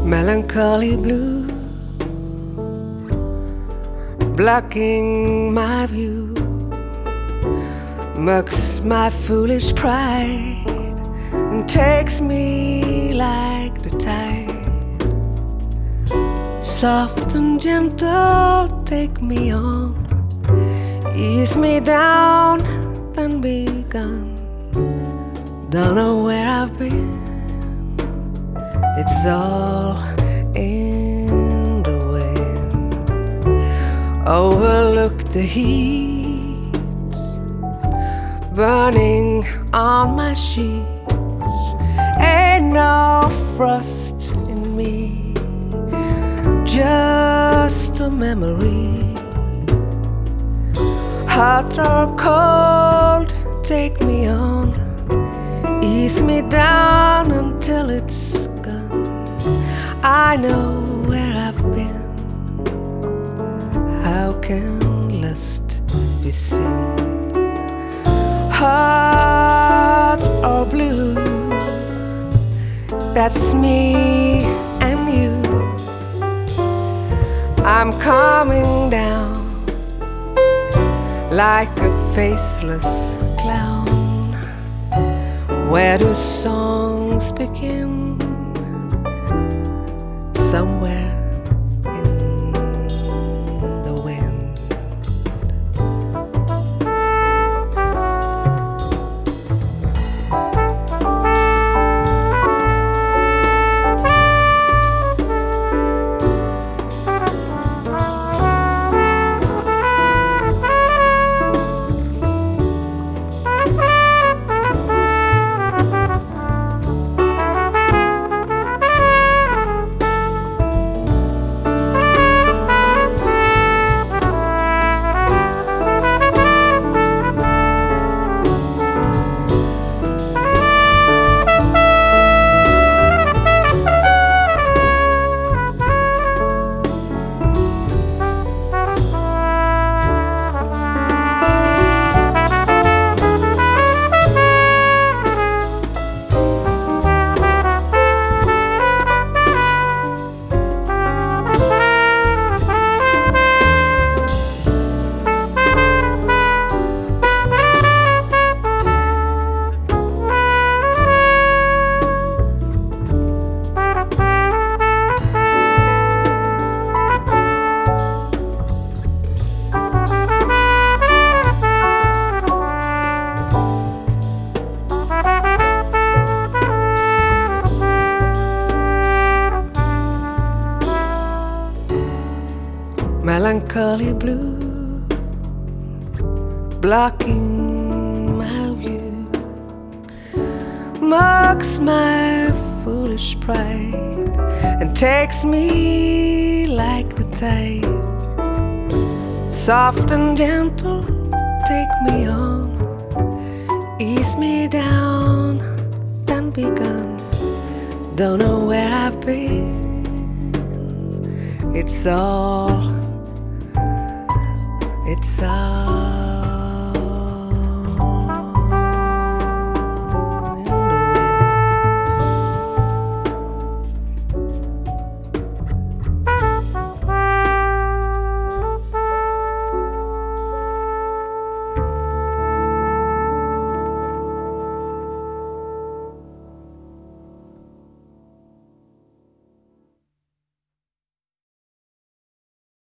Melancholy blue, blocking my view, mocks my foolish pride and takes me like the tide. Soft and gentle, take me on, ease me down, then be gone. Don't know where I've been, it's all in the wind. Overlook the heat burning on my sheets. Ain't no frost in me, just a memory. Hot or cold, take me on, ease me down until it's gone. I know where I've been. How can lust be sin? Hot or blue, that's me and you. I'm coming down like a faceless clown. Where do songs begin? Somewhere in the wind. Melancholy blue, blocking my view, mocks my foolish pride and takes me like the tide. Soft and gentle, take me on, ease me down, then be gone. Don't know where I've been, it's all